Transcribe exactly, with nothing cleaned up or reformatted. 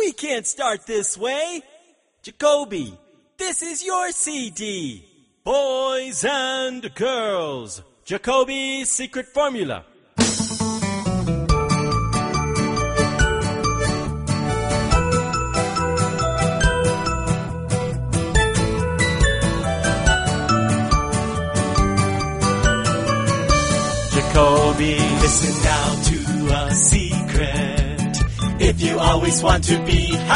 We can't start this way. Jacoby, this is your C D. Boys and girls, Jacoby's secret formula. Jacoby, listen now to a secret. If you always want to be